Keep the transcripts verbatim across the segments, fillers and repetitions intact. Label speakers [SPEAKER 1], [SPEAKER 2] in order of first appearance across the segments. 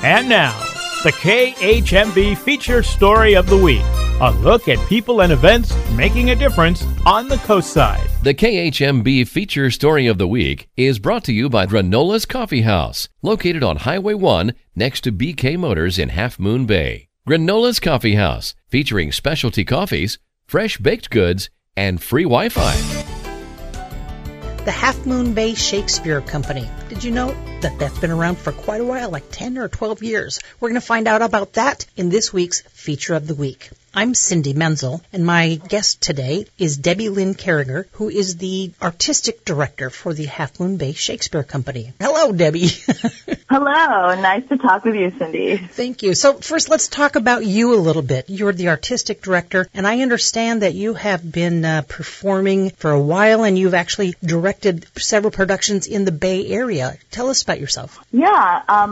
[SPEAKER 1] And now, the K H M B Feature Story of the Week. A look at people and events making a difference on the coast side.
[SPEAKER 2] The K H M B Feature Story of the Week is brought to you by Granola's Coffee House, located on Highway one next to B K Motors in Half Moon Bay. Granola's Coffee House, featuring specialty coffees, fresh baked goods, and free Wi-Fi.
[SPEAKER 3] The Half Moon Bay Shakespeare Company. Did you know that that's been around for quite a while, like ten or twelve years? We're going to find out about that in this week's Feature of the Week. I'm Cindy Menzel, and my guest today is Debbie Lynn Carriger, who is the artistic director for the Half Moon Bay Shakespeare Company. Hello, Debbie.
[SPEAKER 4] Hello. Nice to talk with you, Cindy.
[SPEAKER 3] Thank you. So first, let's talk about you a little bit. You're the artistic director, and I understand that you have been uh, performing for a while, and you've actually directed several productions in the Bay Area. Tell us about yourself.
[SPEAKER 4] Yeah. Um,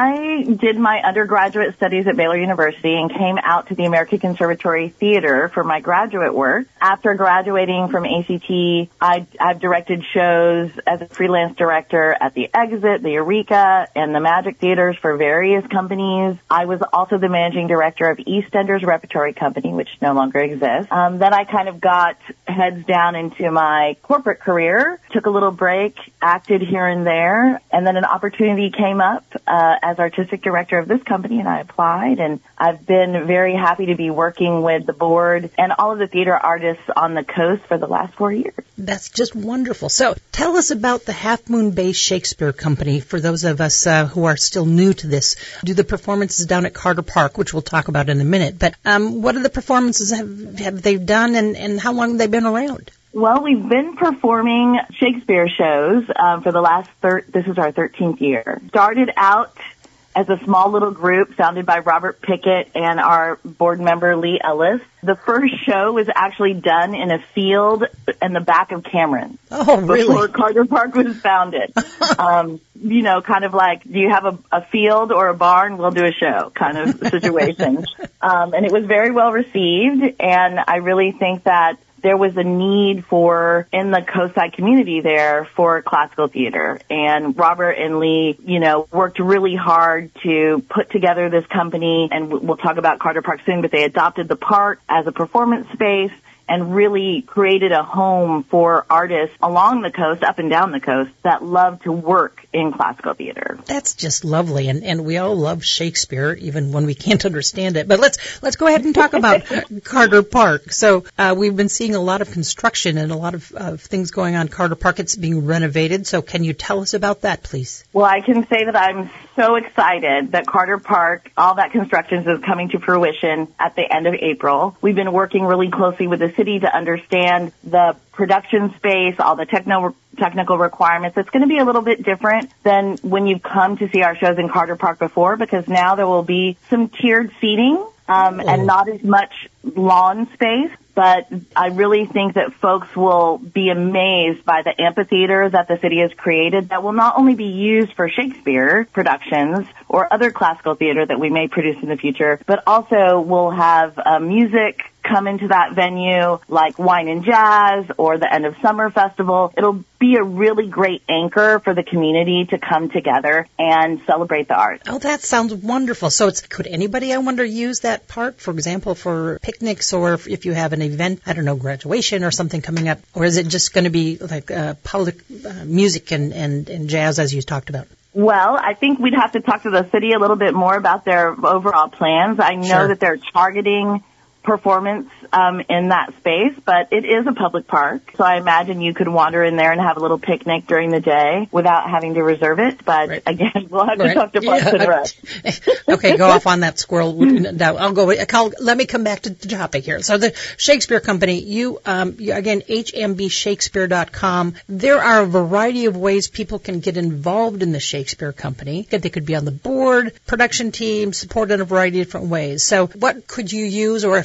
[SPEAKER 4] I did my undergraduate studies at Baylor University and came out to the American Conservatory Theater for my graduate work. After graduating from A C T, I, I've directed shows as a freelance director at the Exit, the Eureka, and the Magic Theaters for various companies. I was also the managing director of EastEnders Repertory Company, which no longer exists. Um, then I kind of got heads down into my corporate career, took a little break, acted here and there, and then an opportunity came up uh, as artistic director of this company, and I applied, and I've been very happy to be working with the board and all of the theater artists on the coast for the last four years.
[SPEAKER 3] That's just wonderful. So tell us about the Half Moon Bay Shakespeare Company for those of us uh, who are still new to this. Do the performances down at Carter Park, which we'll talk about in a minute, but um, what are the performances have, have they done, and, and how long have they been around?
[SPEAKER 4] Well, we've been performing Shakespeare shows um, for the last, thir- this is our thirteenth year. Started out as a small little group founded by Robert Pickett and our board member Lee Ellis. The first show was actually done in a field in the back of Cameron.
[SPEAKER 3] Oh, really?
[SPEAKER 4] Before Carter Park was founded. um, you know, kind of like, do you have a, a field or a barn? We'll do a show kind of situation. um, and it was very well received, and I really think that there was a need for, in the coastside community there, for classical theater. And Robert and Lee, you know, worked really hard to put together this company, and we'll talk about Carter Park soon, but they adopted the park as a performance space and really created a home for artists along the coast, up and down the coast, that love to work in classical theater.
[SPEAKER 3] That's just lovely, and, and we all love Shakespeare, even when we can't understand it. But let's let's go ahead and talk about Carter Park. So uh, we've been seeing a lot of construction and a lot of uh, things going on. Carter Park, it's being renovated. So can you tell us about that, please?
[SPEAKER 4] Well, I can say that I'm so excited that Carter Park, all that construction is coming to fruition at the end of April. We've been working really closely with the city to understand the production space, all the techno, technical requirements. It's going to be a little bit different than when you've come to see our shows in Carter Park before, because now there will be some tiered seating um, oh. and not as much lawn space. But I really think that folks will be amazed by the amphitheater that the city has created that will not only be used for Shakespeare productions or other classical theater that we may produce in the future, but also will have uh, music come into that venue, like Wine and Jazz or the End of Summer Festival. It'll be a really great anchor for the community to come together and celebrate the arts.
[SPEAKER 3] Oh, that sounds wonderful. So it's, could anybody, I wonder, use that park, for example, for picnics, or if you have an event, I don't know, graduation or something coming up? Or is it just going to be like uh, public uh, music and, and, and jazz, as you talked about?
[SPEAKER 4] Well, I think we'd have to talk to the city a little bit more about their overall plans. I know
[SPEAKER 3] Sure.
[SPEAKER 4] that they're targeting performance um, in that space, but it is a public park, so I imagine you could wander in there and have a little picnic during the day without having to reserve it. But right. again, we'll have
[SPEAKER 3] right.
[SPEAKER 4] to talk to Parks
[SPEAKER 3] yeah.
[SPEAKER 4] and Rec.
[SPEAKER 3] Okay, go off on that squirrel. No, I'll go. I'll, let me come back to the topic here. So the Shakespeare Company, you, um, you again, H M B Shakespeare dot com. There are a variety of ways people can get involved in the Shakespeare Company. They could be on the board, production team, support in a variety of different ways. So what could you use, or if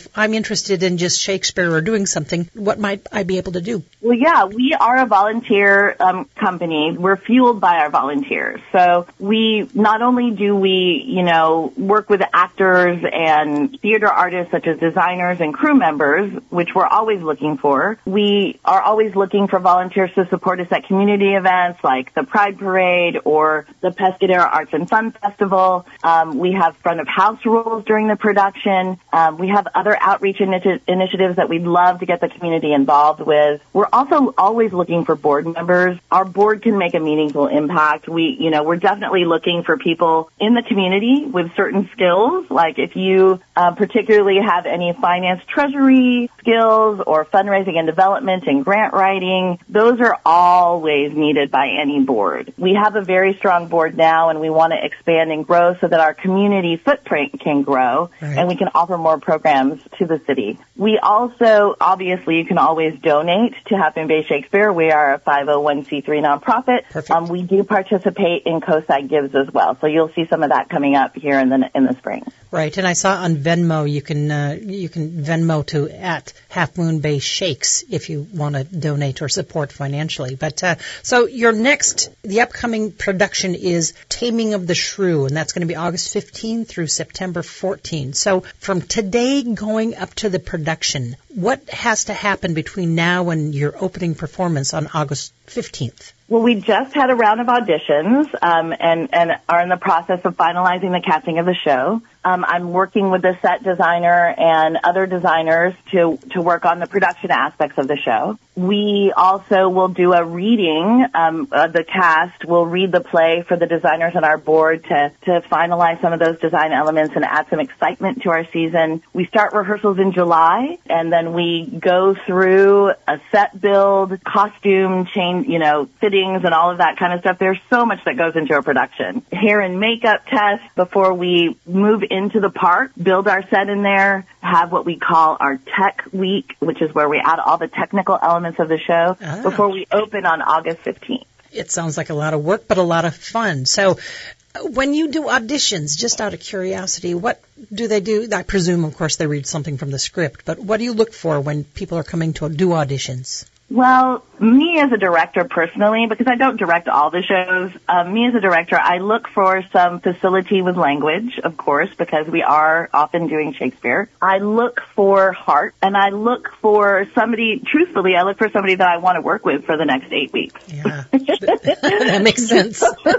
[SPEAKER 3] if I'm interested in just Shakespeare or doing something, what might I be able to do?
[SPEAKER 4] Well, yeah, we are a volunteer um, company. We're fueled by our volunteers. So we not only do we, you know, work with actors and theater artists such as designers and crew members, which we're always looking for. We are always looking for volunteers to support us at community events like the Pride Parade or the Pescadero Arts and Fun Festival. Um, we have front of house rules during the production. Um, we have other outreach initi- initiatives that we'd love to get the community involved with. We're also always looking for board members. Our board can make a meaningful impact. We, you know, we're definitely looking for people in the community with certain skills. Like if you uh, particularly have any finance treasury skills or fundraising and development and grant writing, those are always needed by any board. We have a very strong board now, and we want to expand and grow so that our community footprint can grow, right, and we can offer more programs to the city. We also, obviously, you can always donate to Half Moon Bay Shakespeare. We are a five oh one c three nonprofit. Um, we do participate in COSAG Gives as well, so you'll see some of that coming up here in the in the spring.
[SPEAKER 3] Right, and I saw on Venmo you can uh, you can Venmo to at Half Moon Bay Shakes if you want to donate or support financially. But uh, so your next, the upcoming production is Taming of the Shrew, and that's going to be August fifteenth through September fourteenth. So from today going up to the production, what has to happen between now and your opening performance on August fifteenth?
[SPEAKER 4] Well, we just had a round of auditions um, and, and are in the process of finalizing the casting of the show. Um, I'm working with the set designer and other designers to, to work on the production aspects of the show. We also will do a reading. Um, uh, the cast will read the play for the designers on our board to, to finalize some of those design elements and add some excitement to our season. We start rehearsals in July, and then we go through a set build, costume change, you know, fittings and all of that kind of stuff. There's so much that goes into a production. Hair and makeup test before we move into the park, build our set in there, have what we call our tech week, which is where we add all the technical elements of the show ah. before we open on August fifteenth.
[SPEAKER 3] It sounds like a lot of work, but a lot of fun. So when you do auditions, just out of curiosity, what do they do? I presume, of course, they read something from the script, but what do you look for when people are coming to do auditions?
[SPEAKER 4] Well, me as a director personally, because I don't direct all the shows, um, me as a director, I look for some facility with language, of course, because we are often doing Shakespeare. I look for heart, and I look for somebody, truthfully, I look for somebody that I want to work with for the next eight weeks.
[SPEAKER 3] Yeah, that makes sense.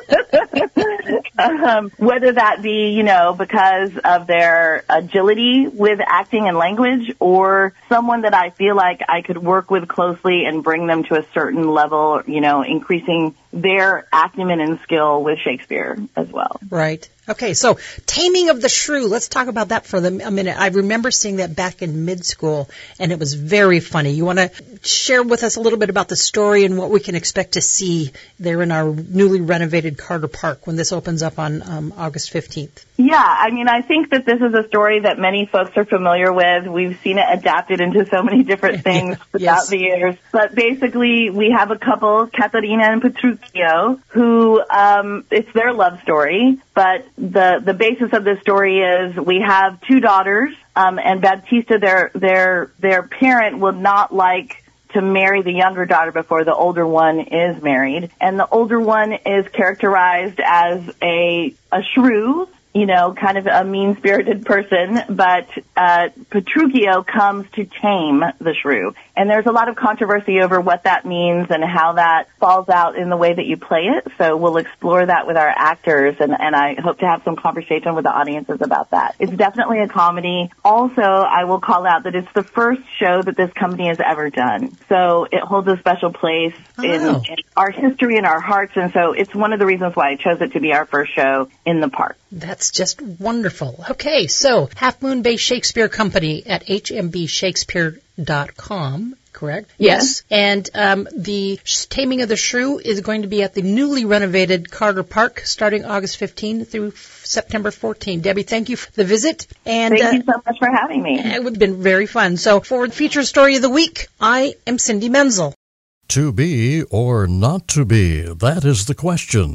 [SPEAKER 4] um, whether that be, you know, because of their agility with acting and language, or someone that I feel like I could work with closely and bring them to a certain level, you know, increasing their acumen and skill with Shakespeare as well.
[SPEAKER 3] Right. Okay, so Taming of the Shrew, let's talk about that for the, a minute. I remember seeing that back in mid-school, and it was very funny. You want to share with us a little bit about the story and what we can expect to see there in our newly renovated Carter Park when this opens up on um, August fifteenth?
[SPEAKER 4] Yeah, I mean, I think that this is a story that many folks are familiar with. We've seen it adapted into so many different things throughout
[SPEAKER 3] yes.
[SPEAKER 4] the years. But basically, we have a couple, Katerina and Petruchio, who, um, it's their love story, but the the basis of this story is we have two daughters, um, and Baptista, their their their parent, would not like to marry the younger daughter before the older one is married, and the older one is characterized as a a shrew, you know, kind of a mean-spirited person, but uh, Petruchio comes to tame the shrew. And there's a lot of controversy over what that means and how that falls out in the way that you play it. So we'll explore that with our actors, and, and I hope to have some conversation with the audiences about that. It's definitely a comedy. Also, I will call out that it's the first show that this company has ever done. So it holds a special place
[SPEAKER 3] oh.
[SPEAKER 4] in, in our history and our hearts, and so it's one of the reasons why I chose it to be our first show in the park.
[SPEAKER 3] That's just wonderful. Okay, so Half Moon Bay Shakespeare Company at h m b shakespeare dot com, correct?
[SPEAKER 4] Yes.
[SPEAKER 3] yes. And um, the Taming of the Shrew is going to be at the newly renovated Carter Park starting August fifteenth through September fourteenth. Debbie, thank you for the visit. And
[SPEAKER 4] Thank
[SPEAKER 3] uh,
[SPEAKER 4] you so much for having me.
[SPEAKER 3] It would have been very fun. So for the feature story of the week, I am Cindy Menzel.
[SPEAKER 5] To be or not to be, that is the question.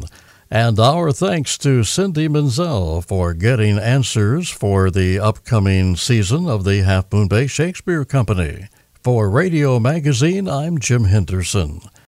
[SPEAKER 5] And our thanks to Cindy Menzel for getting answers for the upcoming season of the Half Moon Bay Shakespeare Company. For Radio Magazine, I'm Jim Henderson.